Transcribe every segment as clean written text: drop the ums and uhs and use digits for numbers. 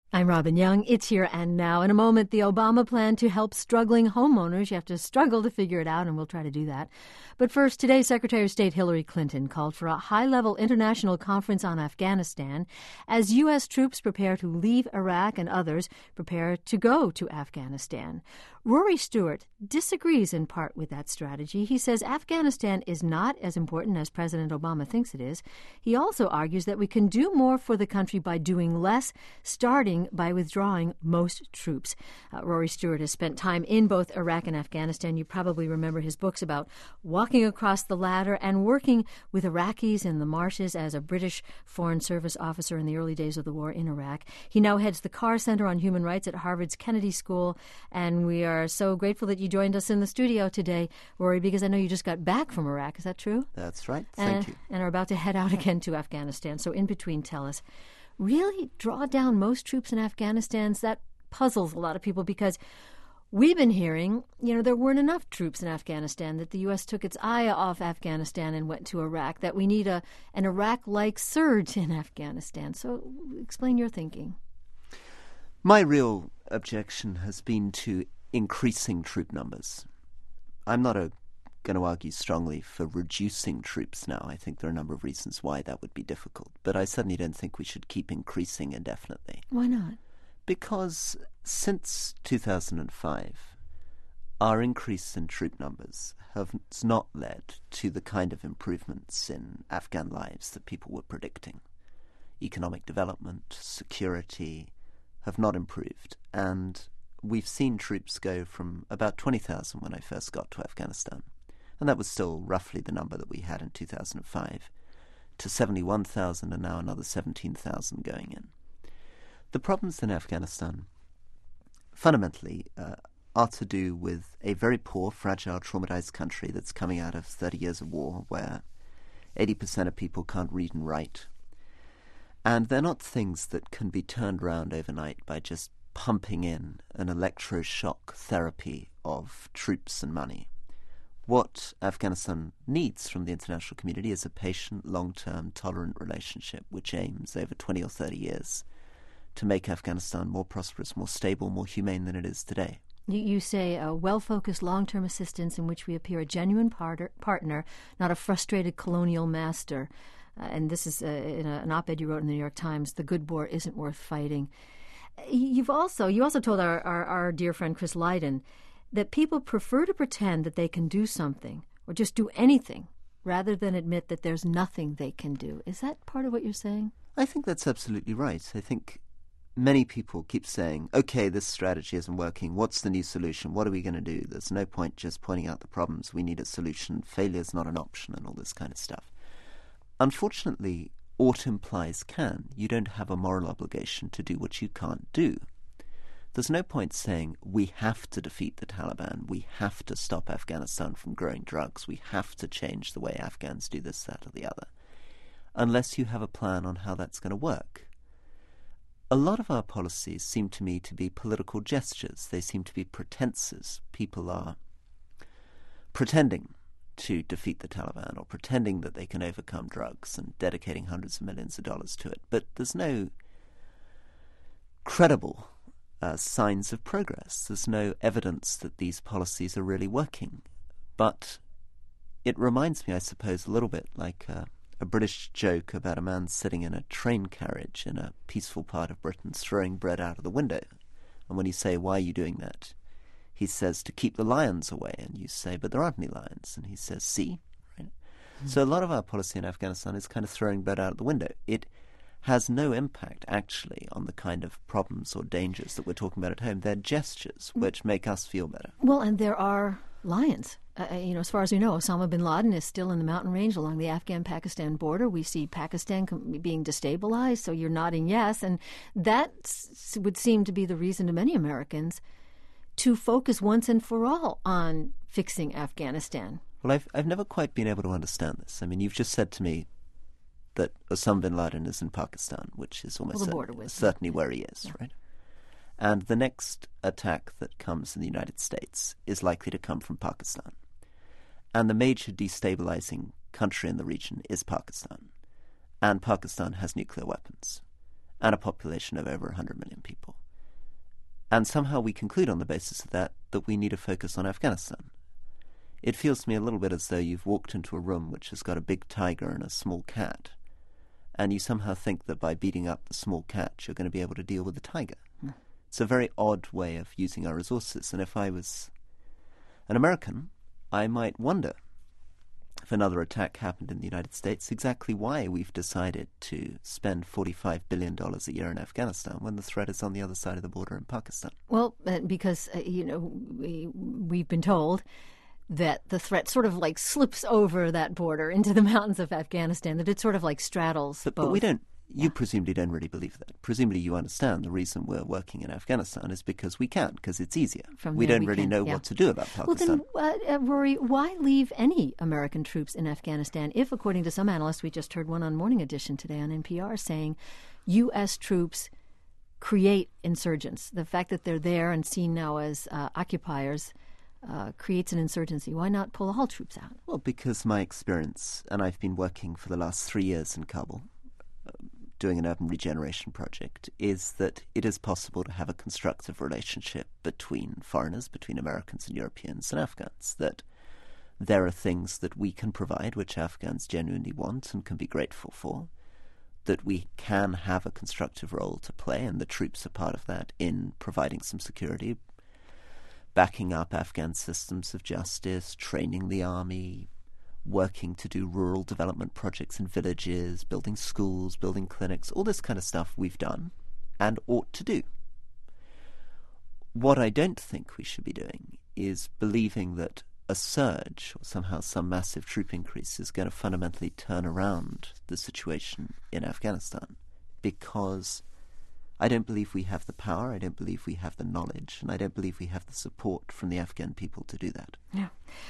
I'm Robin Young. It's Here and Now. In a moment, the Obama plan to help struggling homeowners. You have to struggle to figure it out, and we'll try to do that. But first, today, Secretary of State Hillary Clinton called for a high-level international conference on Afghanistan as U.S. troops prepare to leave Iraq and others prepare to go to Afghanistan. Rory Stewart disagrees in part with that strategy. He says Afghanistan is not as important as President Obama thinks it is. He also argues that we can do more for the country by doing less, starting by withdrawing most troops. Rory Stewart has spent time in both Iraq and Afghanistan. You probably remember his books about walking across the ladder and working with Iraqis in the marshes as a British Foreign Service officer in the early days of the war in Iraq. He now heads the Carr Center on Human Rights at Harvard's Kennedy School, and we are so grateful that you joined us in the studio today, Rory, because I know you just got back from Iraq. Is that true? That's right. Thank you. And are about to head out again to Afghanistan. So in between, tell us, really draw down most troops in Afghanistan? That puzzles a lot of people because we've been hearing, there weren't enough troops in Afghanistan, that the U.S. took its eye off Afghanistan and went to Iraq, that we need an Iraq-like surge in Afghanistan. So explain your thinking. My real objection has been to increasing troop numbers. I'm not going to argue strongly for reducing troops now. I think there are a number of reasons why that would be difficult. But I certainly don't think we should keep increasing indefinitely. Why not? Because since 2005, our increase in troop numbers has not led to the kind of improvements in Afghan lives that people were predicting. Economic development, security have not improved. And we've seen troops go from about 20,000 when I first got to Afghanistan, and that was still roughly the number that we had in 2005, to 71,000 and now another 17,000 going in. The problems in Afghanistan fundamentally are to do with a very poor, fragile, traumatized country that's coming out of 30 years of war where 80% of people can't read and write. And they're not things that can be turned around overnight by just pumping in an electroshock therapy of troops and money. What Afghanistan needs from the international community is a patient, long-term, tolerant relationship which aims over 20 or 30 years to make Afghanistan more prosperous, more stable, more humane than it is today. You say a well-focused long-term assistance in which we appear a genuine partner, not a frustrated colonial master. And this is in an op-ed you wrote in the New York Times, "The good war isn't worth fighting." You also told our dear friend Chris Lydon that people prefer to pretend that they can do something or just do anything rather than admit that there's nothing they can do. Is that part of what you're saying? I think that's absolutely right. I think many people keep saying, okay, this strategy isn't working. What's the new solution? What are we going to do? There's no point just pointing out the problems. We need a solution. Failure's not an option and all this kind of stuff. Unfortunately, ought implies can. You don't have a moral obligation to do what you can't do. There's no point saying we have to defeat the Taliban, we have to stop Afghanistan from growing drugs, we have to change the way Afghans do this, that, or the other, unless you have a plan on how that's going to work. A lot of our policies seem to me to be political gestures. They seem to be pretenses. People are pretending to defeat the Taliban or pretending that they can overcome drugs and dedicating hundreds of millions of dollars to it. But there's no credible signs of progress. There's no evidence that these policies are really working. But it reminds me, I suppose, a little bit like a British joke about a man sitting in a train carriage in a peaceful part of Britain throwing bread out of the window. And when you say, why are you doing that? He says, to keep the lions away. And you say, but there aren't any lions. And he says, see? Right? So a lot of our policy in Afghanistan is kind of throwing bread out of the window. It has no impact, actually, on the kind of problems or dangers that we're talking about at home. They're gestures which make us feel better. Well, and there are lions. As far as we know, Osama bin Laden is still in the mountain range along the Afghan-Pakistan border. We see Pakistan being destabilized, so you're nodding yes. And that would seem to be the reason to many Americans to focus once and for all on fixing Afghanistan. Well, I've never quite been able to understand this. I mean, you've just said to me that Osama bin Laden is in Pakistan, which is almost certainly where he is, right? And the next attack that comes in the United States is likely to come from Pakistan. And the major destabilizing country in the region is Pakistan. And Pakistan has nuclear weapons and a population of over 100 million people. And somehow we conclude on the basis of that we need to focus on Afghanistan. It feels to me a little bit as though you've walked into a room which has got a big tiger and a small cat, and you somehow think that by beating up the small cat you're going to be able to deal with the tiger. It's a very odd way of using our resources, and if I was an American, I might wonder, if another attack happened in the United States, exactly why we've decided to spend $45 billion a year in Afghanistan when the threat is on the other side of the border in Pakistan. Well, because, we've been told that the threat sort of like slips over that border into the mountains of Afghanistan, that it sort of like straddles both. But we don't. You presumably don't really believe that. Presumably you understand the reason we're working in Afghanistan is because we can, because it's easier. We don't really know what to do about Pakistan. Well then, Rory, why leave any American troops in Afghanistan if, according to some analysts, we just heard one on Morning Edition today on NPR saying U.S. troops create insurgents. The fact that they're there and seen now as occupiers creates an insurgency. Why not pull all troops out? Well, because my experience, and I've been working for the last 3 years in Kabul, doing an urban regeneration project, is that it is possible to have a constructive relationship between foreigners, between Americans and Europeans and Afghans, that there are things that we can provide which Afghans genuinely want and can be grateful for, that we can have a constructive role to play, and the troops are part of that, in providing some security, backing up Afghan systems of justice, training the army, working to do rural development projects in villages, building schools, building clinics, all this kind of stuff we've done and ought to do. What I don't think we should be doing is believing that a surge or somehow some massive troop increase is going to fundamentally turn around the situation in Afghanistan, because I don't believe we have the power, I don't believe we have the knowledge, and I don't believe we have the support from the Afghan people to do that. Yeah.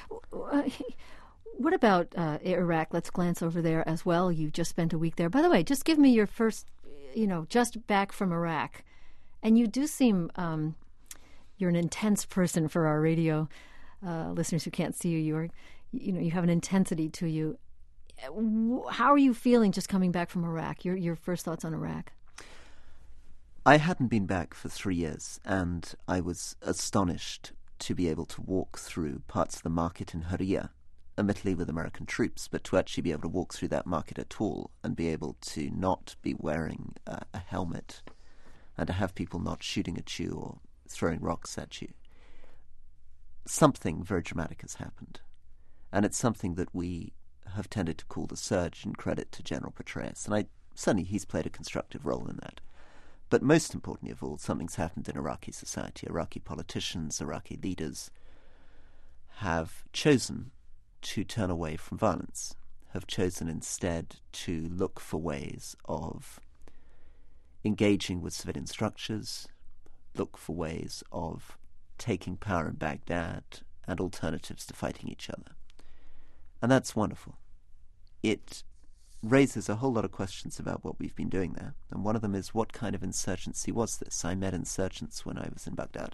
What about Iraq? Let's glance over there as well. You just spent a week there. By the way, just give me your first, just back from Iraq. And you do seem, you're an intense person for our radio listeners who can't see you. You have an intensity to you. How are you feeling just coming back from Iraq? Your first thoughts on Iraq? I hadn't been back for 3 years, and I was astonished to be able to walk through parts of the market in Hurriya, admittedly with American troops, but to actually be able to walk through that market at all and be able to not be wearing a helmet and to have people not shooting at you or throwing rocks at you. Something very dramatic has happened, and it's something that we have tended to call the surge, in credit to General Petraeus, and certainly he's played a constructive role in that. But most importantly of all, something's happened in Iraqi society. Iraqi politicians, Iraqi leaders have chosen to turn away from violence, have chosen instead to look for ways of engaging with civilian structures, look for ways of taking power in Baghdad and alternatives to fighting each other. And that's wonderful. It raises a whole lot of questions about what we've been doing there. And one of them is, what kind of insurgency was this? I met insurgents when I was in Baghdad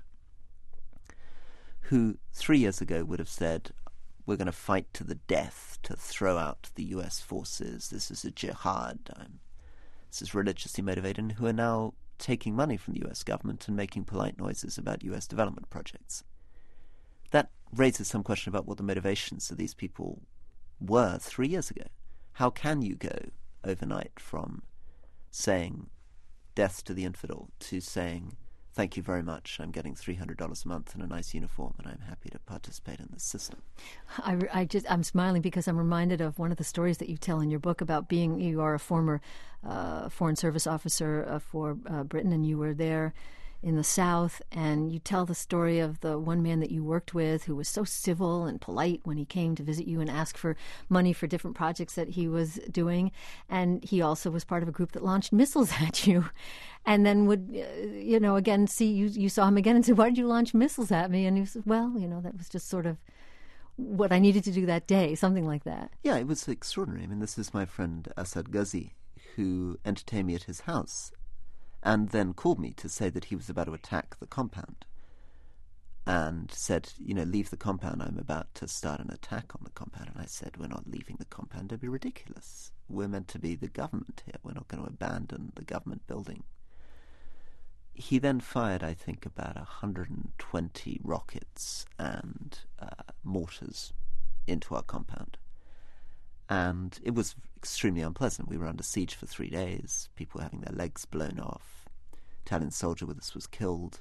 who 3 years ago would have said, we're going to fight to the death to throw out the US forces. This is a jihad. This is religiously motivated, and who are now taking money from the US government and making polite noises about US development projects. That raises some question about what the motivations of these people were 3 years ago. How can you go overnight from saying death to the infidel to saying, thank you very much, I'm getting $300 a month and a nice uniform, and I'm happy to participate in this system? I'm smiling because I'm reminded of one of the stories that you tell in your book about you are a former Foreign Service officer for Britain, and you were there in the South, and you tell the story of the one man that you worked with who was so civil and polite when he came to visit you and ask for money for different projects that he was doing. And he also was part of a group that launched missiles at you, and then would, again, see you saw him again and said, why did you launch missiles at me? And he said, well, that was just sort of what I needed to do that day, something like that. Yeah, it was extraordinary. I mean, this is my friend Asad Ghazi, who entertained me at his house and then called me to say that he was about to attack the compound and said, leave the compound, I'm about to start an attack on the compound. And I said, we're not leaving the compound, it'd be ridiculous. We're meant to be the government here. We're not going to abandon the government building. he then fired, I think, about 120 rockets and mortars into our compound. And it was extremely unpleasant. We were under siege for 3 days. People were having their legs blown off. Italian soldier with us was killed.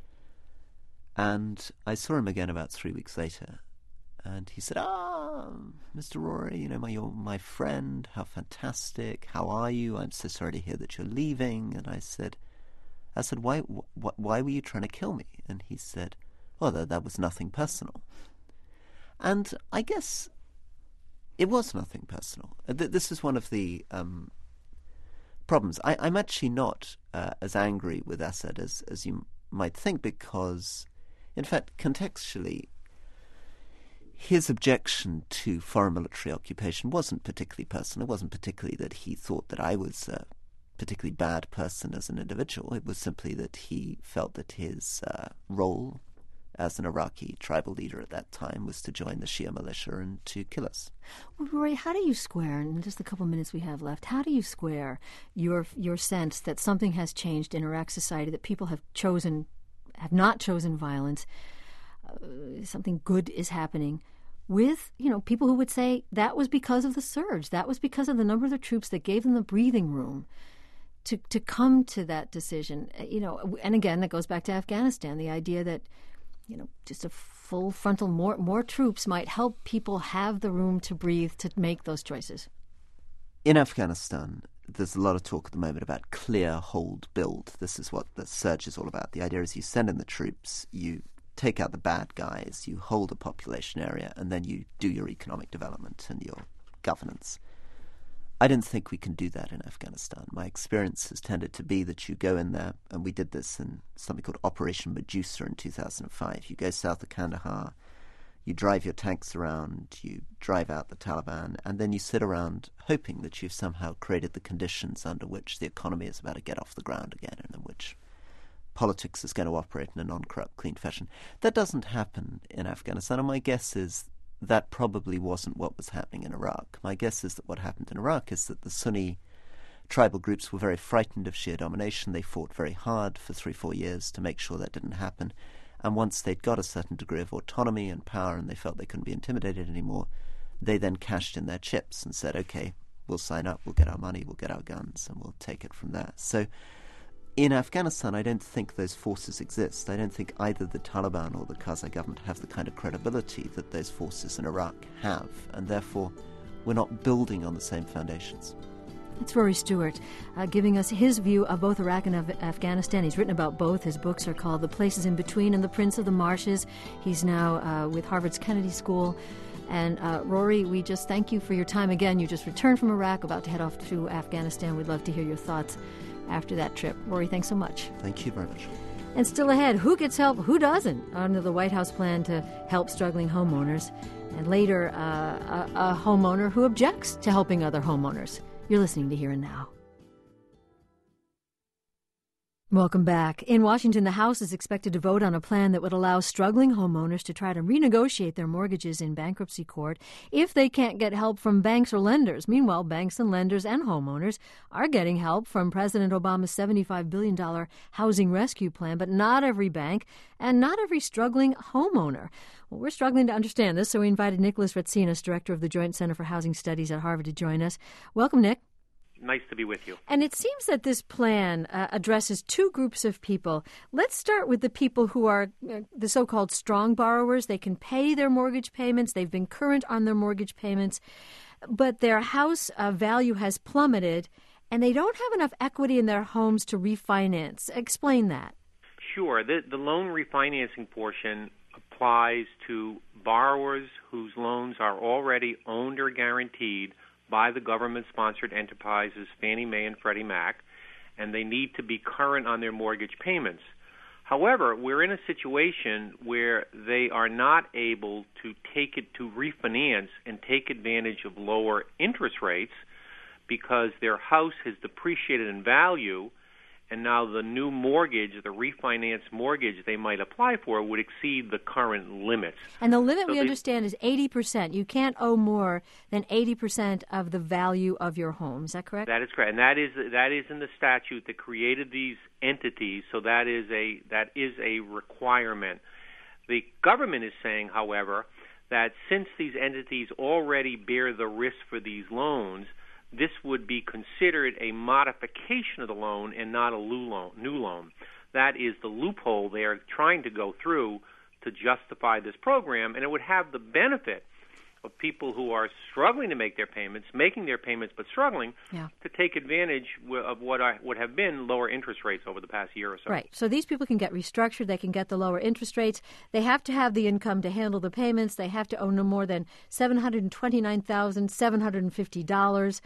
And I saw him again about 3 weeks later. And he said, Mr. Rory, you're my friend. How fantastic. How are you? I'm so sorry to hear that you're leaving. And I said, why were you trying to kill me? And he said, that was nothing personal. And I guess it was nothing personal. This is one of the problems. I'm actually not as angry with Assad as you might think, because, in fact, contextually, his objection to foreign military occupation wasn't particularly personal. It wasn't particularly that he thought that I was a particularly bad person as an individual. It was simply that he felt that his role as an Iraqi tribal leader at that time was to join the Shia militia and to kill us. Well, Rory, how do you square, in just a couple of minutes we have left, how do you square your sense that something has changed in Iraq society, that people have not chosen violence, something good is happening, with, people who would say that was because of the surge, that was because of the number of the troops that gave them the breathing room to come to that decision? And again, that goes back to Afghanistan, the idea that just a full frontal, more troops might help people have the room to breathe, to make those choices. In Afghanistan, there's a lot of talk at the moment about clear, hold, build. This is what the surge is all about. The idea is you send in the troops, you take out the bad guys, you hold a population area, and then you do your economic development and your governance. I don't think we can do that in Afghanistan. My experience has tended to be that you go in there, and we did this in something called Operation Medusa in 2005. You go south of Kandahar, you drive your tanks around, you drive out the Taliban, and then you sit around hoping that you've somehow created the conditions under which the economy is about to get off the ground again, and in which politics is going to operate in a non-corrupt, clean fashion. That doesn't happen in Afghanistan, and my guess is that probably wasn't what was happening in Iraq. My guess is that what happened in Iraq is that the Sunni tribal groups were very frightened of Shia domination. They fought very hard for 3-4 years to make sure that didn't happen. And once they'd got a certain degree of autonomy and power and they felt they couldn't be intimidated anymore, they then cashed in their chips and said, okay, we'll sign up, we'll get our money, we'll get our guns, and we'll take it from there. So in Afghanistan, I don't think those forces exist. I don't think either the Taliban or the Karzai government have the kind of credibility that those forces in Iraq have, and therefore we're not building on the same foundations. It's Rory Stewart giving us his view of both Iraq and Afghanistan. He's written about both. His books are called The Places in Between and The Prince of the Marshes. He's now with Harvard's Kennedy School. And Rory, we just thank you for your time again. You just returned from Iraq, about to head off to Afghanistan. We'd love to hear your thoughts after that trip. Rory, thanks so much. Thank you very much. And still ahead, who gets help, who doesn't, under the White House plan to help struggling homeowners. And later, a homeowner who objects to helping other homeowners. You're listening to Here and Now. Welcome back. In Washington, the House is expected to vote on a plan that would allow struggling homeowners to try to renegotiate their mortgages in bankruptcy court if they can't get help from banks or lenders. Meanwhile, banks and lenders and homeowners are getting help from President Obama's $75 billion housing rescue plan, but not every bank and not every struggling homeowner. Well, we're struggling to understand this, so we invited Nicholas Ratsinas, director of the Joint Center for Housing Studies at Harvard, to join us. Welcome, Nick. Nice to be with you. And it seems that this plan addresses two groups of people. Let's start with the people who are the so-called strong borrowers. They can pay their mortgage payments. They've been current on their mortgage payments, but their house value has plummeted, and they don't have enough equity in their homes to refinance. Explain that. Sure. The loan refinancing portion applies to borrowers whose loans are already owned or guaranteed by the government-sponsored enterprises Fannie Mae and Freddie Mac, and they need to be current on their mortgage payments. However, we're in a situation where they are not able to take it to refinance and take advantage of lower interest rates because their house has depreciated in value, and now the new mortgage, the refinanced mortgage they might apply for, would exceed the current limits. And the limit, we understand, is 80%. You can't owe more than 80% of the value of your home. Is that correct? That is correct. And that is in the statute that created these entities, so that is a requirement. The government is saying, however, that since these entities already bear the risk for these loans, this would be considered a modification of the loan and not a new loan. That is the loophole they are trying to go through to justify this program, and it would have the benefit of people who are struggling to make their payments, making their payments but struggling, to take advantage of what would have been lower interest rates over the past year or so. Right. So these people can get restructured. They can get the lower interest rates. They have to have the income to handle the payments. They have to own no more than $729,750.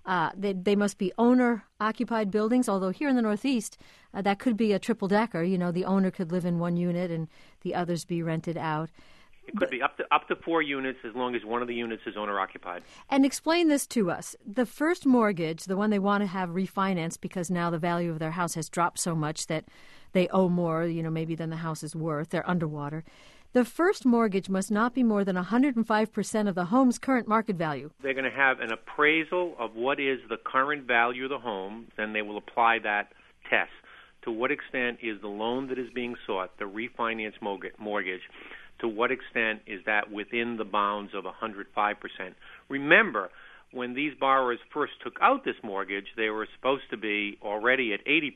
They must be owner-occupied buildings, although here in the Northeast, that could be a triple-decker. You know, the owner could live in one unit and the others be rented out. It could be up to 4 units as long as one of the units is owner-occupied. And explain this to us. The first mortgage, the one they want to have refinanced because now the value of their house has dropped so much that they owe more, maybe than the house is worth. They're underwater. The first mortgage must not be more than 105% of the home's current market value. They're going to have an appraisal of what is the current value of the home. Then they will apply that test. To what extent is the loan that is being sought, the refinance mortgage, to what extent is that within the bounds of 105%? Remember, when these borrowers first took out this mortgage, they were supposed to be already at 80%.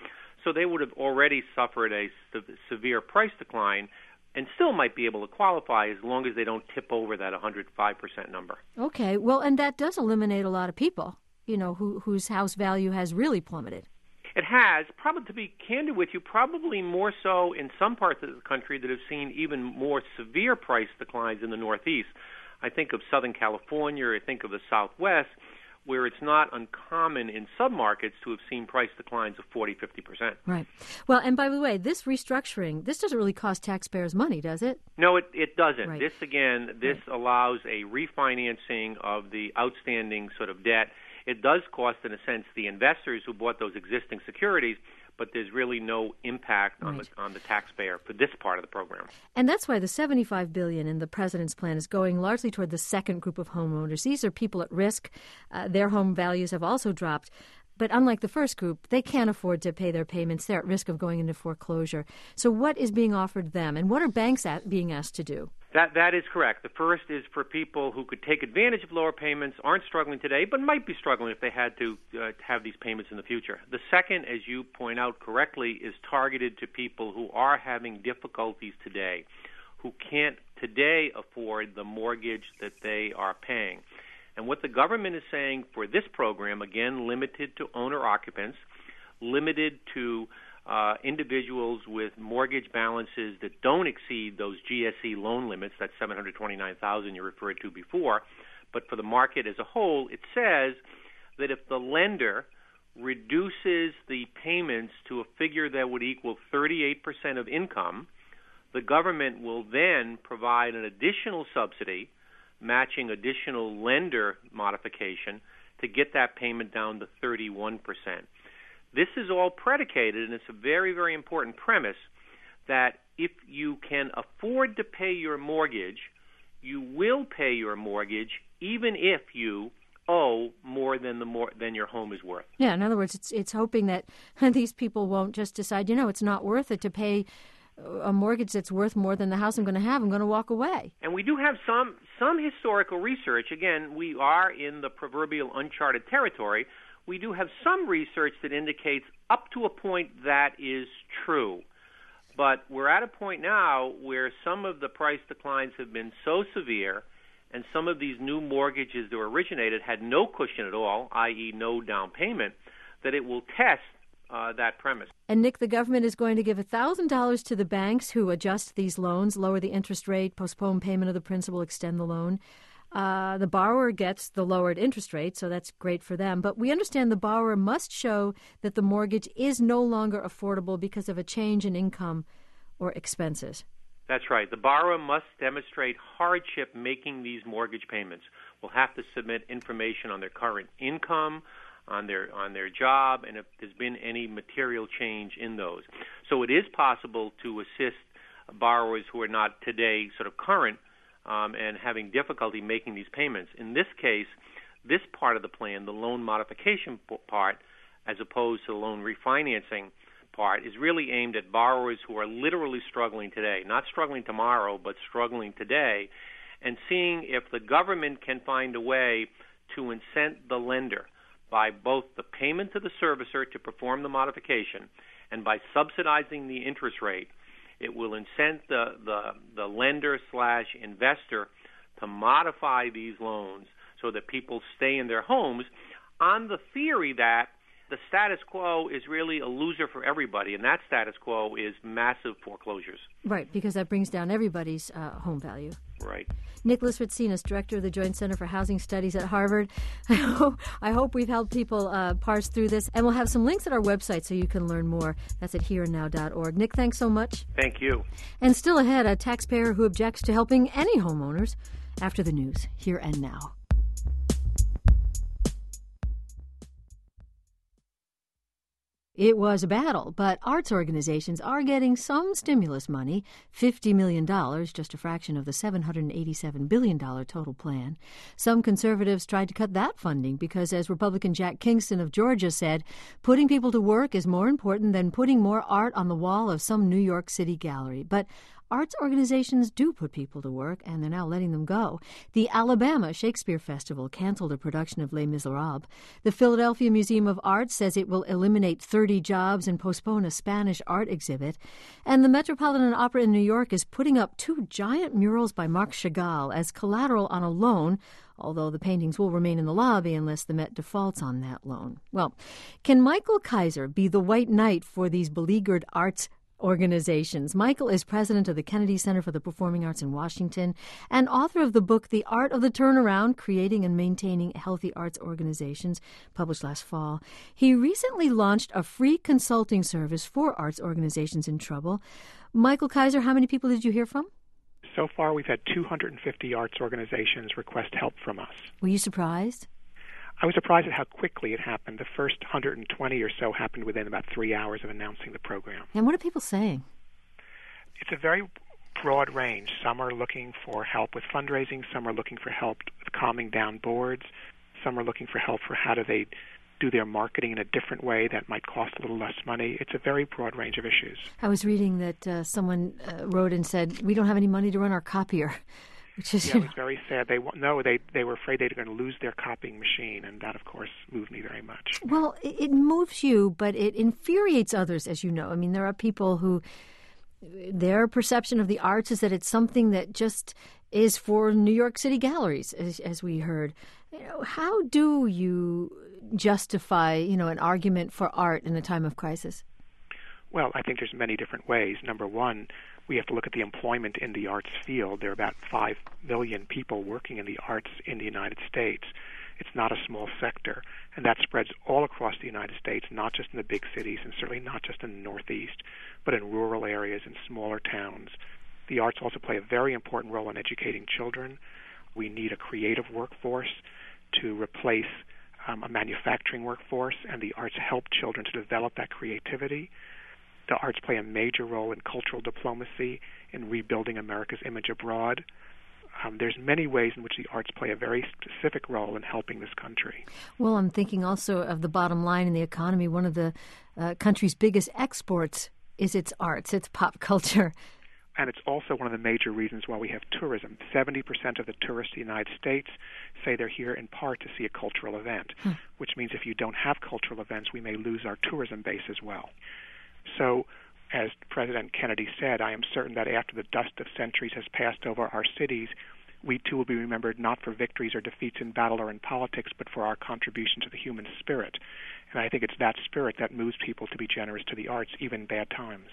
So they would have already suffered a severe price decline and still might be able to qualify as long as they don't tip over that 105% number. Okay. Well, and that does eliminate a lot of people, whose house value has really plummeted. It has, probably, to be candid with you, probably more so in some parts of the country that have seen even more severe price declines in the Northeast. I think of Southern California, I think of the Southwest, where it's not uncommon in submarkets to have seen price declines of 40, 50%. Right. Well, and by the way, this restructuring, this doesn't really cost taxpayers money, does it? No, it doesn't. Right. This allows a refinancing of the outstanding sort of debt. It does cost, in a sense, the investors who bought those existing securities, but there's really no impact on the taxpayer for this part of the program. And that's why the $75 billion in the president's plan is going largely toward the second group of homeowners. These are people at risk. Their home values have also dropped. But unlike the first group, they can't afford to pay their payments. They're at risk of going into foreclosure. So what is being offered them, and what are banks being asked to do? That is correct. The first is for people who could take advantage of lower payments, aren't struggling today, but might be struggling if they had to have these payments in the future. The second, as you point out correctly, is targeted to people who are having difficulties today, who can't today afford the mortgage that they are paying. And what the government is saying for this program, again, limited to owner-occupants, limited to individuals with mortgage balances that don't exceed those GSE loan limits, that's $729,000 you referred to before, but for the market as a whole, it says that if the lender reduces the payments to a figure that would equal 38% of income, the government will then provide an additional subsidy, matching additional lender modification, to get that payment down to 31%. This is all predicated, and it's a very, very important premise, that if you can afford to pay your mortgage, you will pay your mortgage even if you owe more than your home is worth. Yeah, in other words, it's hoping that these people won't just decide, it's not worth it to pay a mortgage that's worth more than the house I'm going to have. I'm going to walk away. And we do have some historical research. Again, we are in the proverbial uncharted territory. We do have some research that indicates up to a point that is true. But we're at a point now where some of the price declines have been so severe, and some of these new mortgages that were originated had no cushion at all, i.e. no down payment, that it will test that premise. And, Nick, the government is going to give $1,000 to the banks who adjust these loans, lower the interest rate, postpone payment of the principal, extend the loan. The borrower gets the lowered interest rate, so that's great for them. But we understand the borrower must show that the mortgage is no longer affordable because of a change in income or expenses. That's right. The borrower must demonstrate hardship making these mortgage payments. Will have to submit information on their current income, on their job, and if there's been any material change in those. So it is possible to assist borrowers who are not today sort of current and having difficulty making these payments. In this case, this part of the plan, the loan modification part, as opposed to the loan refinancing part is really aimed at borrowers who are literally struggling today, not struggling tomorrow, but struggling today, and seeing if the government can find a way to incent the lender by both the payment to the servicer to perform the modification and by subsidizing the interest rate. It will incent the lender/investor to modify these loans so that people stay in their homes on the theory that the status quo is really a loser for everybody, and that status quo is massive foreclosures. Right, because that brings down everybody's home value. Right. Nicholas Ritsinas, director of the Joint Center for Housing Studies at Harvard. I hope we've helped people parse through this, and we'll have some links at our website so you can learn more. That's at hereandnow.org. Nick, thanks so much. Thank you. And still ahead, a taxpayer who objects to helping any homeowners. After the news, Here and Now. It was a battle, but arts organizations are getting some stimulus money, $50 million, just a fraction of the $787 billion total plan. Some conservatives tried to cut that funding because, as Republican Jack Kingston of Georgia said, putting people to work is more important than putting more art on the wall of some New York City gallery. But arts organizations do put people to work, and they're now letting them go. The Alabama Shakespeare Festival canceled a production of Les Miserables. The Philadelphia Museum of Art says it will eliminate 30 jobs and postpone a Spanish art exhibit. And the Metropolitan Opera in New York is putting up 2 giant murals by Marc Chagall as collateral on a loan, although the paintings will remain in the lobby unless the Met defaults on that loan. Well, can Michael Kaiser be the white knight for these beleaguered arts organizations? Michael is president of the Kennedy Center for the Performing Arts in Washington and author of the book The Art of the Turnaround, Creating and Maintaining Healthy Arts Organizations, published last fall. He recently launched a free consulting service for arts organizations in trouble. Michael Kaiser, how many people did you hear from? So far, we've had 250 arts organizations request help from us. Were you surprised? I was surprised at how quickly it happened. The first 120 or so happened within about 3 hours of announcing the program. And what are people saying? It's a very broad range. Some are looking for help with fundraising. Some are looking for help with calming down boards. Some are looking for help for how do they do their marketing in a different way that might cost a little less money. It's a very broad range of issues. I was reading that someone wrote and said, we don't have any money to run our copier. Which is, yeah, it was very sad. They were afraid they were going to lose their copying machine, and that, of course, moved me very much. Well, it moves you, but it infuriates others, as you know. I mean, there are people who, their perception of the arts is that it's something that just is for New York City galleries, as we heard. How do you justify, an argument for art in a time of crisis? Well, I think there's many different ways. Number one, we have to look at the employment in the arts field. There are about 5 million people working in the arts in the United States. It's not a small sector, and that spreads all across the United States, not just in the big cities, and certainly not just in the Northeast, but in rural areas and smaller towns. The arts also play a very important role in educating children. We need a creative workforce to replace a manufacturing workforce, and the arts help children to develop that creativity. The arts play a major role in cultural diplomacy, in rebuilding America's image abroad. There's many ways in which the arts play a very specific role in helping this country. Well, I'm thinking also of the bottom line in the economy. One of the country's biggest exports is its arts, its pop culture. And it's also one of the major reasons why we have tourism. 70% of the tourists in the United States say they're here in part to see a cultural event, which means if you don't have cultural events, we may lose our tourism base as well. So, as President Kennedy said, I am certain that after the dust of centuries has passed over our cities, we too will be remembered not for victories or defeats in battle or in politics, but for our contribution to the human spirit. And I think it's that spirit that moves people to be generous to the arts, even in bad times.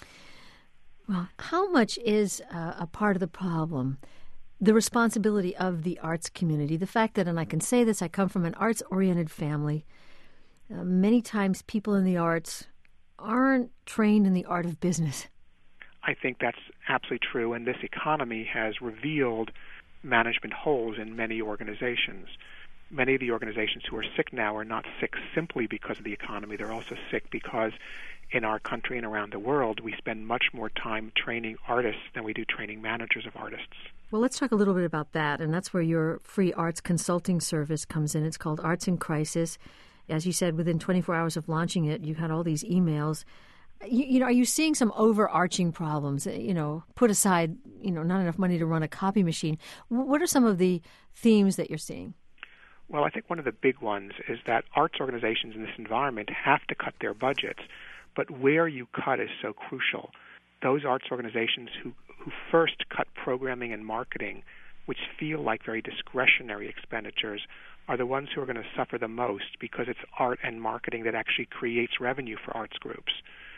Well, how much is a part of the problem the responsibility of the arts community? The fact that, and I can say this, I come from an arts-oriented family. Many times people in the arts aren't trained in the art of business. I think that's absolutely true, and this economy has revealed management holes in many organizations. Many of the organizations who are sick now are not sick simply because of the economy. They're also sick because in our country and around the world, we spend much more time training artists than we do training managers of artists. Well, let's talk a little bit about that, and that's where your free arts consulting service comes in. It's called Arts in Crisis. As you said, within 24 hours of launching it, you had all these emails. Are you seeing some overarching problems? Put aside, not enough money to run a copy machine. What are some of the themes that you're seeing? Well, I think one of the big ones is that arts organizations in this environment have to cut their budgets, but where you cut is so crucial. Those arts organizations who first cut programming and marketing, which feel like very discretionary expenditures, are the ones who are going to suffer the most because it's art and marketing that actually creates revenue for arts groups.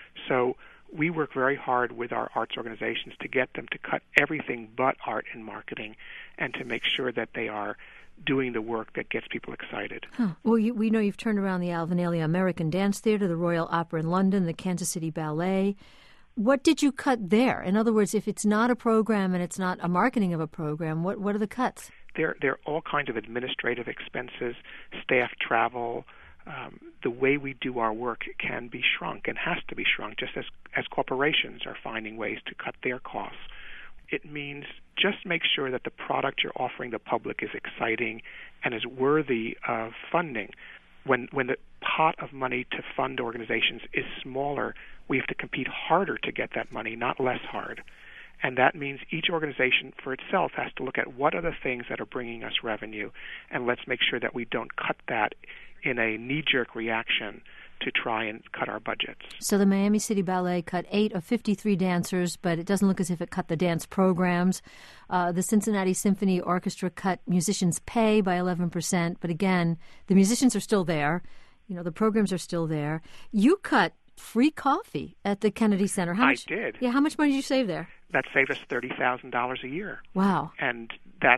So we work very hard with our arts organizations to get them to cut everything but art and marketing and to make sure that they are doing the work that gets people excited. Well, we know you've turned around the Alvinalia American Dance Theatre, the Royal Opera in London, the Kansas City Ballet. What did you cut there? In other words, if it's not a program and it's not a marketing of a program, what are the cuts? There are all kinds of administrative expenses, staff travel. The way we do our work can be shrunk and has to be shrunk, just as corporations are finding ways to cut their costs. It means just make sure that the product you're offering the public is exciting and is worthy of funding. When the pot of money to fund organizations is smaller, we have to compete harder to get that money, not less hard. And that means each organization for itself has to look at what are the things that are bringing us revenue, and let's make sure that we don't cut that in a knee-jerk reaction to try and cut our budgets. So the Miami City Ballet cut 8 of 53 dancers, but it doesn't look as if it cut the dance programs. The Cincinnati Symphony Orchestra cut musicians' pay by 11%, but again, the musicians are still there. The programs are still there. You cut free coffee at the Kennedy Center. I did. Yeah, how much money did you save there? That saved us $30,000 a year. Wow. And that's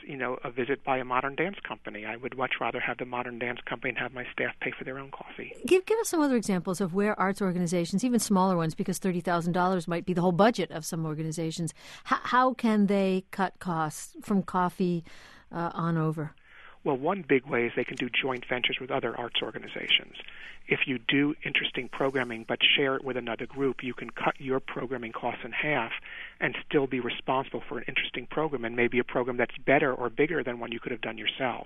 a visit by a modern dance company. I would much rather have the modern dance company and have my staff pay for their own coffee. Give us some other examples of where arts organizations, even smaller ones, because $30,000 might be the whole budget of some organizations, how can they cut costs from coffee on over? Well, one big way is they can do joint ventures with other arts organizations. If you do interesting programming but share it with another group, you can cut your programming costs in half and still be responsible for an interesting program, and maybe a program that's better or bigger than one you could have done yourself.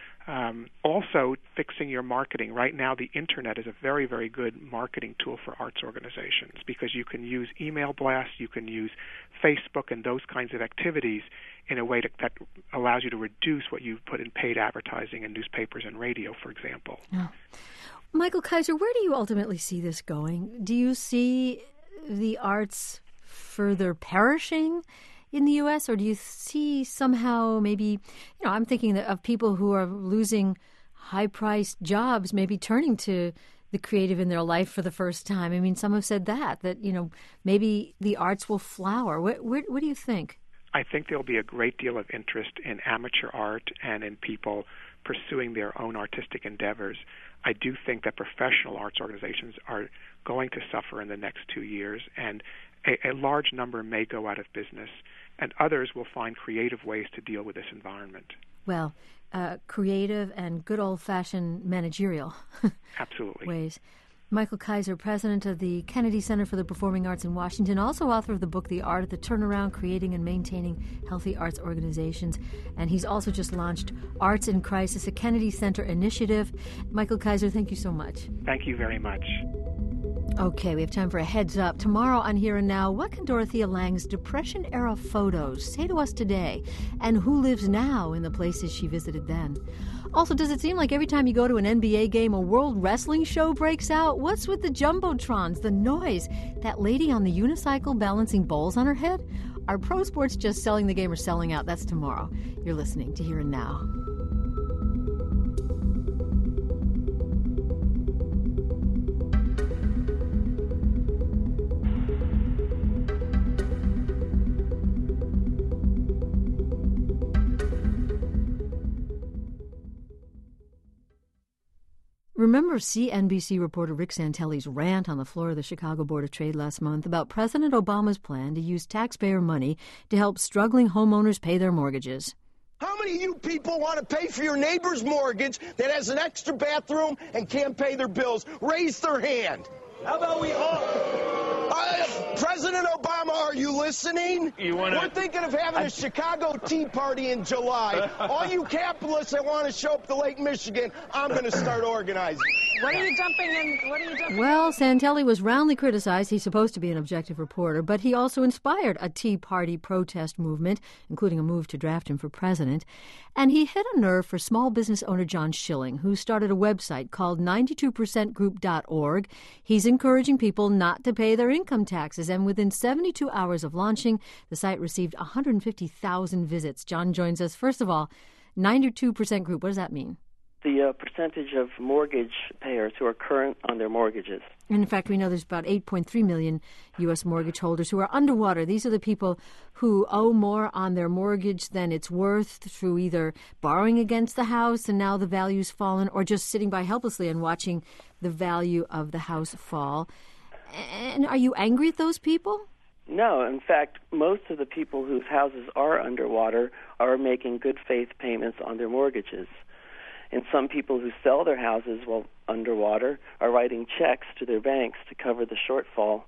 Also, fixing your marketing. Right now, the Internet is a very, very good marketing tool for arts organizations because you can use email blasts, you can use Facebook and those kinds of activities in a way that allows you to reduce what you put in paid advertising in newspapers and radio, for example. Oh. Michael Kaiser, where do you ultimately see this going? Do you see the arts further perishing in the U.S., or do you see somehow maybe, I'm thinking of people who are losing high-priced jobs, maybe turning to the creative in their life for the first time? I mean, some have said that maybe the arts will flower. What do you think? I think there'll be a great deal of interest in amateur art and in people pursuing their own artistic endeavors. I do think that professional arts organizations are going to suffer in the next 2 years, and a large number may go out of business, and others will find creative ways to deal with this environment. Well, creative and good old-fashioned managerial Absolutely. ways. Michael Kaiser, president of the Kennedy Center for the Performing Arts in Washington, also author of the book, The Art of the Turnaround, Creating and Maintaining Healthy Arts Organizations. And he's also just launched Arts in Crisis, a Kennedy Center initiative. Michael Kaiser, thank you so much. Thank you very much. Okay, we have time for a heads up. Tomorrow on Here and Now, what can Dorothea Lange's Depression-era photos say to us today? And who lives now in the places she visited then? Also, does it seem like every time you go to an NBA game, a World Wrestling show breaks out? What's with the jumbotrons, the noise, that lady on the unicycle balancing bowls on her head? Are pro sports just selling the game or selling out? That's tomorrow. You're listening to Here and Now. Remember CNBC reporter Rick Santelli's rant on the floor of the Chicago Board of Trade last month about President Obama's plan to use taxpayer money to help struggling homeowners pay their mortgages? How many of you people want to pay for your neighbor's mortgage that has an extra bathroom and can't pay their bills? Raise their hand. How about we all? President Obama, are you listening? We're thinking of having a Chicago Tea Party in July. All you capitalists that want to show up to Lake Michigan, I'm going to start organizing. What are you jumping in? Well, Santelli was roundly criticized. He's supposed to be an objective reporter, but he also inspired a Tea Party protest movement, including a move to draft him for president. And he hit a nerve for small business owner John Schilling, who started a website called 92percentgroup.org. He's encouraging people not to pay their income taxes, and within 72 hours of launching, the site received 150,000 visits. John joins us. First of all, 92% Group, what does that mean? The percentage of mortgage payers who are current on their mortgages. In fact, we know there's about 8.3 million U.S. mortgage holders who are underwater. These are the people who owe more on their mortgage than it's worth through either borrowing against the house and now the value's fallen, or just sitting by helplessly and watching the value of the house fall. And are you angry at those people? No. In fact, most of the people whose houses are underwater are making good faith payments on their mortgages. And some people who sell their houses while underwater are writing checks to their banks to cover the shortfall.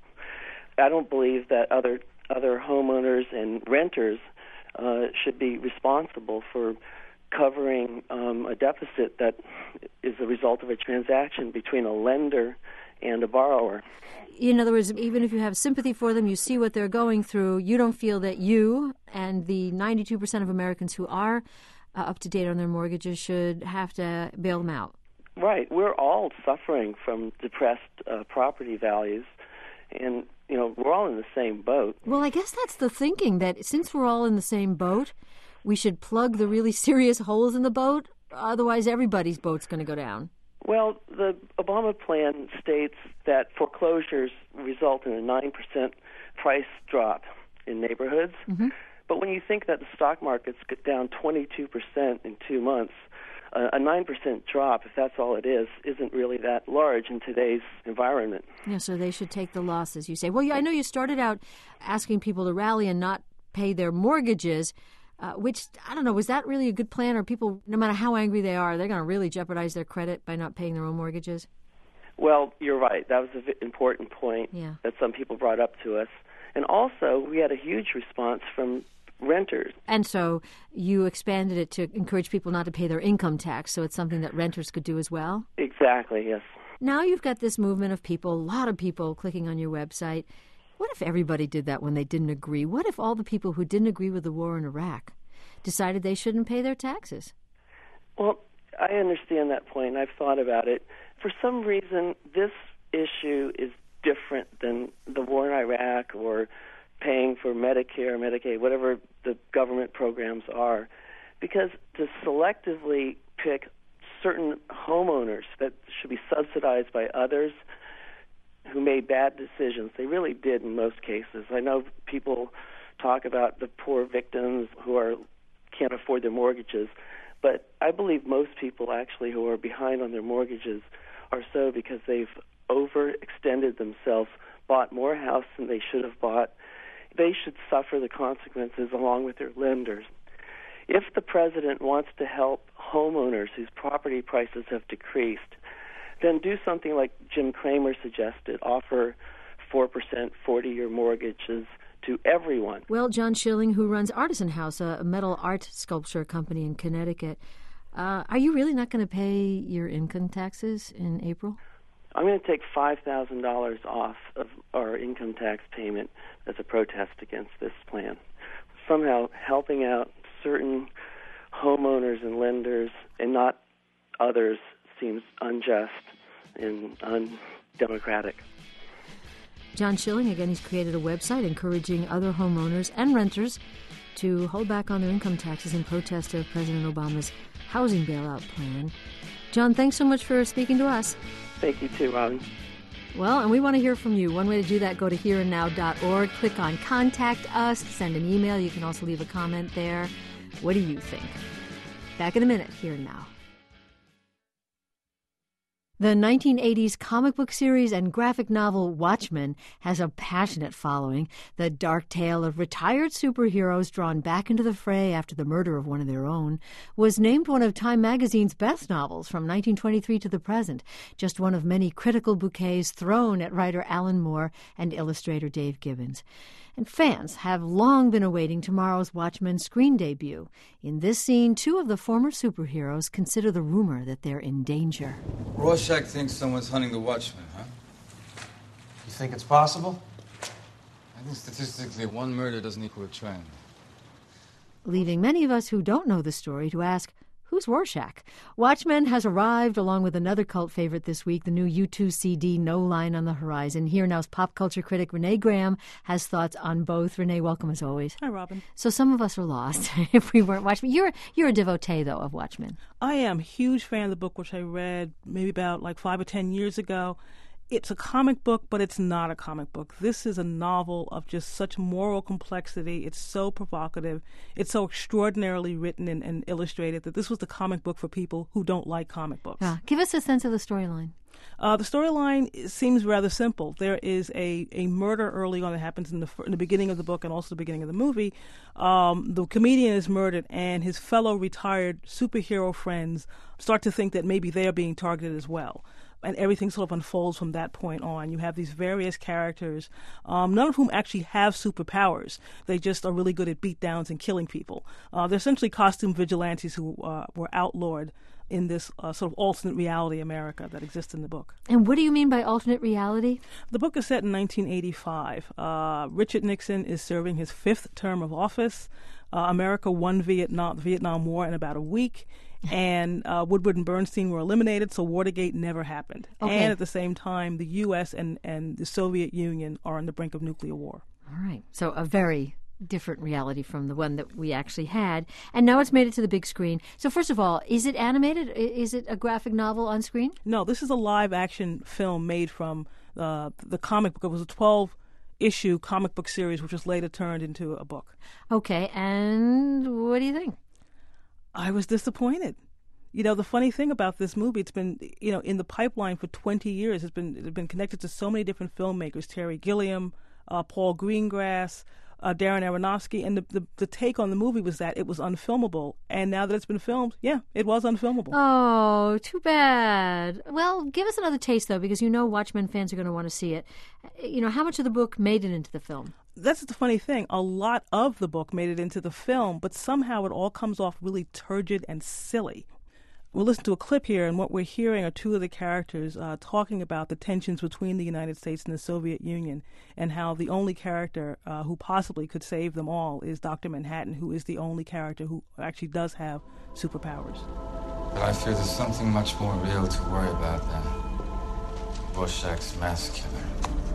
I don't believe that other homeowners and renters should be responsible for covering a deficit that is the result of a transaction between a lender and a borrower. In other words, even if you have sympathy for them, you see what they're going through, you don't feel that you and the 92% of Americans who are up to date on their mortgages should have to bail them out. Right. We're all suffering from depressed property values, and, we're all in the same boat. Well, I guess that's the thinking, that since we're all in the same boat, we should plug the really serious holes in the boat, otherwise everybody's boat's going to go down. Well, the Obama plan states that foreclosures result in a 9% price drop in neighborhoods. Mm-hmm. But when you think that the stock market's down 22% in 2 months, a 9% drop, if that's all it is, isn't really that large in today's environment. Yeah, so they should take the losses, you say. Well, I know you started out asking people to rally and not pay their mortgages, which, I don't know, was that really a good plan? Or people, no matter how angry they are, they're going to really jeopardize their credit by not paying their own mortgages? Well, you're right. That was an important point that some people brought up to us. And also, we had a huge response from renters. And so you expanded it to encourage people not to pay their income tax, so it's something that renters could do as well? Exactly, yes. Now you've got this movement of people, a lot of people clicking on your website. What if everybody did that when they didn't agree? What if all the people who didn't agree with the war in Iraq decided they shouldn't pay their taxes? Well, I understand that point, and I've thought about it. For some reason, this issue is different than the war in Iraq or paying for Medicare, Medicaid, whatever the government programs are, because to selectively pick certain homeowners that should be subsidized by others who made bad decisions, they really did in most cases. I know people talk about the poor victims who can't afford their mortgages, but I believe most people actually who are behind on their mortgages are so because they've overextended themselves, bought more house than they should have bought. They should suffer the consequences along with their lenders. If the president wants to help homeowners whose property prices have decreased, then do something like Jim Cramer suggested, offer 4% 40-year mortgages to everyone. Well, John Schilling, who runs Artisan House, a metal art sculpture company in Connecticut, are you really not going to pay your income taxes in April? I'm going to take $5,000 off of our income tax payment as a protest against this plan. Somehow helping out certain homeowners and lenders and not others seems unjust and undemocratic. John Schilling, again, he's created a website encouraging other homeowners and renters to hold back on their income taxes in protest of President Obama's housing bailout plan. John, thanks so much for speaking to us. Thank you too, Robin. Well, and we want to hear from you. One way to do that, go to hereandnow.org, click on Contact Us, send an email. You can also leave a comment there. What do you think? Back in a minute, Here and Now. The 1980s comic book series and graphic novel Watchmen has a passionate following. The dark tale of retired superheroes drawn back into the fray after the murder of one of their own was named one of Time magazine's best novels from 1923 to the present, just one of many critical bouquets thrown at writer Alan Moore and illustrator Dave Gibbons. And fans have long been awaiting tomorrow's Watchmen screen debut. In this scene, two of the former superheroes consider the rumor that they're in danger. Rorschach Rorschach thinks someone's hunting the Watchmen, huh? You think it's possible? I think statistically, one murder doesn't equal a trend. Leaving many of us who don't know the story to ask, who's Rorschach? Watchmen has arrived along with another cult favorite this week, the new U2 CD, No Line on the Horizon. Here now's pop culture critic Renee Graham has thoughts on both. Renee, welcome as always. Hi, Robin. So some of us are lost if we weren't Watchmen. You're a devotee, though, of Watchmen. I am a huge fan of the book, which I read maybe about 5 or 10 years ago. It's a comic book, but it's not a comic book. This is a novel of just such moral complexity. It's so provocative. It's so extraordinarily written and illustrated that this was the comic book for people who don't like comic books. Yeah. Give us a sense of the storyline. The storyline seems rather simple. There is a murder early on that happens in the beginning of the book and also the beginning of the movie. The comedian is murdered, and his fellow retired superhero friends start to think that maybe they're being targeted as well. And everything sort of unfolds from that point on. You have these various characters, none of whom actually have superpowers. They just are really good at beatdowns and killing people. They're essentially costume vigilantes who were outlawed in this sort of alternate reality America that exists in the book. And what do you mean by alternate reality? The book is set in 1985. Richard Nixon is serving his 5th term of office. America won the Vietnam War in about a week. And Woodward and Bernstein were eliminated, so Watergate never happened. Okay. And at the same time, the U.S. and the Soviet Union are on the brink of nuclear war. All right. So a very different reality from the one that we actually had. And now it's made it to the big screen. So first of all, is it animated? Is it a graphic novel on screen? No, this is a live-action film made from the comic book. It was a 12-issue comic book series, which was later turned into a book. Okay. And what do you think? I was disappointed. The funny thing about this movie, it's been, in the pipeline for 20 years. It's been connected to so many different filmmakers, Terry Gilliam, Paul Greengrass, Darren Aronofsky, and the take on the movie was that it was unfilmable. And now that it's been filmed, yeah, it was unfilmable. Oh, too bad. Well, give us another taste, though, because Watchmen fans are going to want to see it. How much of the book made it into the film? That's the funny thing. A lot of the book made it into the film, but somehow it all comes off really turgid and silly. We'll listen to a clip here, and what we're hearing are two of the characters talking about the tensions between the United States and the Soviet Union, and how the only character who possibly could save them all is Dr. Manhattan, who is the only character who actually does have superpowers. But I fear there's something much more real to worry about than Rorschach's mass killer.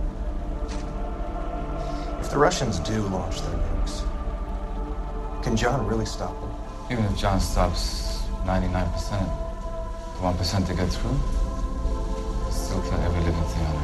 If the Russians do launch their nukes, can John really stop them? Even if John stops 99%, the 1% to get through, he'll still kill every living thing on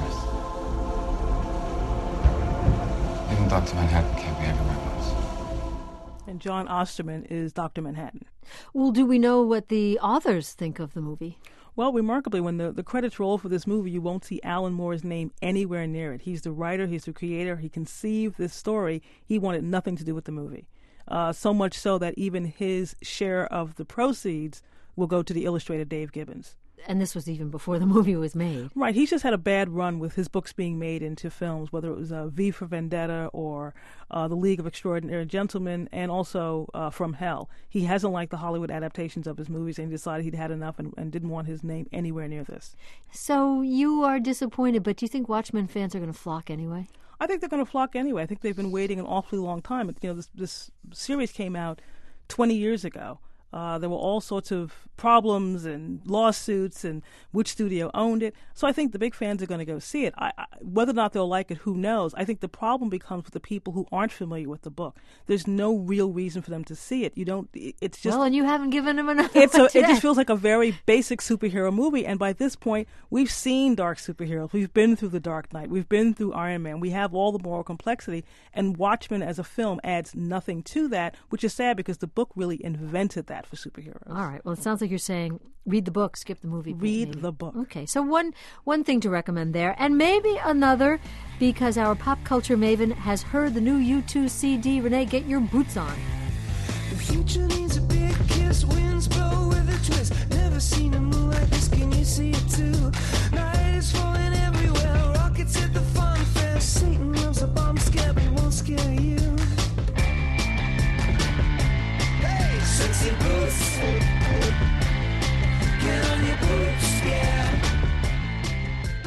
Earth. Even Dr. Manhattan can't be everywhere at once. And John Osterman is Dr. Manhattan. Well, do we know what the authors think of the movie? Well, remarkably, when the credits roll for this movie, you won't see Alan Moore's name anywhere near it. He's the writer, he's the creator, he conceived this story. He wanted nothing to do with the movie. So much so that even his share of the proceeds will go to the illustrator Dave Gibbons. And this was even before the movie was made. Right. He's just had a bad run with his books being made into films, whether it was V for Vendetta or The League of Extraordinary Gentlemen, and also From Hell. He hasn't liked the Hollywood adaptations of his movies, and he decided he'd had enough and didn't want his name anywhere near this. So you are disappointed, but do you think Watchmen fans are going to flock anyway? I think they're going to flock anyway. I think they've been waiting an awfully long time. This series came out 20 years ago. There were all sorts of problems and lawsuits and which studio owned it. So I think the big fans are going to go see it. Whether or not they'll like it, who knows? I think the problem becomes with the people who aren't familiar with the book. There's no real reason for them to see it. It's just... Well, and you haven't given them enough. It just feels like a very basic superhero movie. And by this point, we've seen dark superheroes. We've been through The Dark Knight. We've been through Iron Man. We have all the moral complexity. And Watchmen as a film adds nothing to that, which is sad because the book really invented that for superheroes. All right. Well, it sounds like you're saying read the book, skip the movie. Read the book. Okay. So one thing to recommend there, and maybe another, because our pop culture maven has heard the new U2 CD. Renee, get your boots on. The future needs a big kiss, winds blow with a twist. Never seen a moon like this, can you see it too? Night is falling everywhere, rockets hit the fun fair. Satan loves a bomb scare, but won't scare you. Sexy boots, get on your boots, yeah.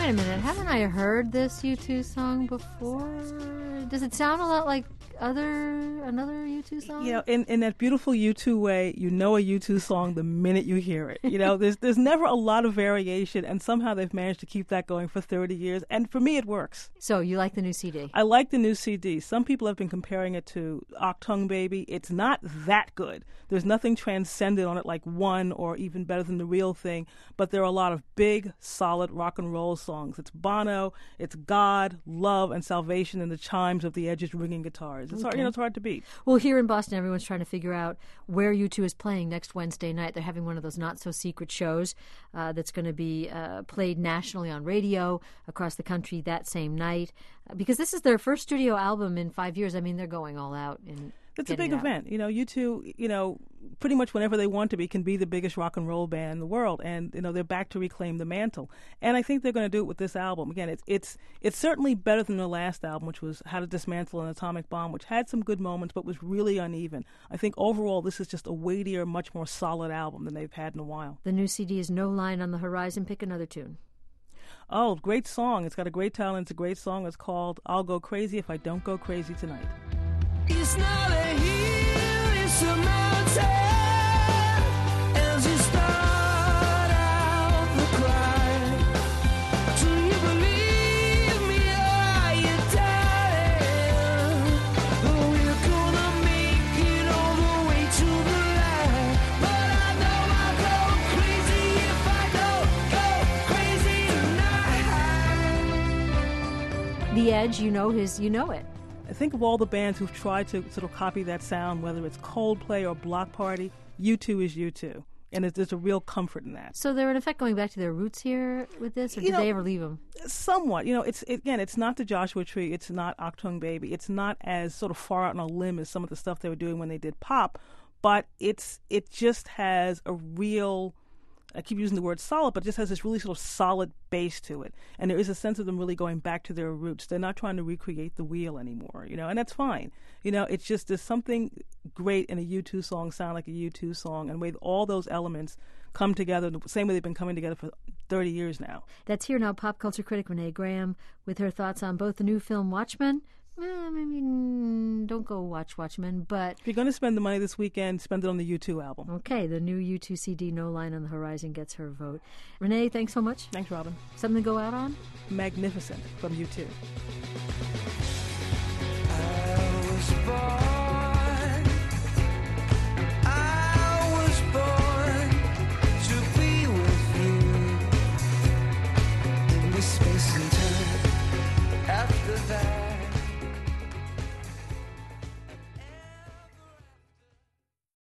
Wait a minute, haven't I heard this U2 song before? Does it sound a lot like another U2 song? You know, in that beautiful U2 way, you know a U2 song the minute you hear it. You know, there's never a lot of variation, and somehow they've managed to keep that going for 30 years, and for me it works. So you like the new CD? I like the new CD. Some people have been comparing it to Achtung Baby. It's not that good. There's nothing transcendent on it like One or even better than The Real Thing, but there are a lot of big, solid rock and roll songs. It's Bono, it's God, Love, and Salvation in the chimes of the Edge's ringing guitars. It's hard, it's hard to beat. Well, here in Boston, everyone's trying to figure out where U2 is playing next Wednesday night. They're having one of those not-so-secret shows that's going to be played nationally on radio across the country that same night. Because this is their first studio album in 5 years. I mean, they're going all out. It's a big event. You know, U2, pretty much whenever they want to be, can be the biggest rock and roll band in the world. And, they're back to reclaim the mantle. And I think they're going to do it with this album. Again, it's certainly better than their last album, which was How to Dismantle an Atomic Bomb, which had some good moments but was really uneven. I think overall this is just a weightier, much more solid album than they've had in a while. The new CD is No Line on the Horizon. Pick another tune. Oh, great song. It's got a great title. It's a great song. It's called I'll Go Crazy If I Don't Go Crazy Tonight. It's not a hill, it's a mountain. As you start out the climb, do you believe me? Are you doubting? We're gonna make it all the way to the line. But I know I'll go crazy if I don't go crazy tonight. The Edge, you know it. I think of all the bands who've tried to sort of copy that sound, whether it's Coldplay or Block Party, U2 is U2. And there's a real comfort in that. So they're, in effect, going back to their roots here with this, or did they ever leave them? Somewhat. It's not the Joshua Tree. It's not Achtung Baby. It's not as sort of far out on a limb as some of the stuff they were doing when they did pop. But it just has a real... I keep using the word solid, but it just has this really sort of solid base to it. And there is a sense of them really going back to their roots. They're not trying to recreate the wheel anymore, and that's fine. It's just there's something great in a U2 song sound like a U2 song, and the way all those elements come together the same way they've been coming together for 30 years now. That's Here Now pop culture critic Renee Graham with her thoughts on both the new film Watchmen. Maybe don't go watch Watchmen, but... If you're going to spend the money this weekend, spend it on the U2 album. Okay, the new U2 CD, No Line on the Horizon, gets her vote. Renee, thanks so much. Thanks, Robin. Something to go out on? Magnificent from U2.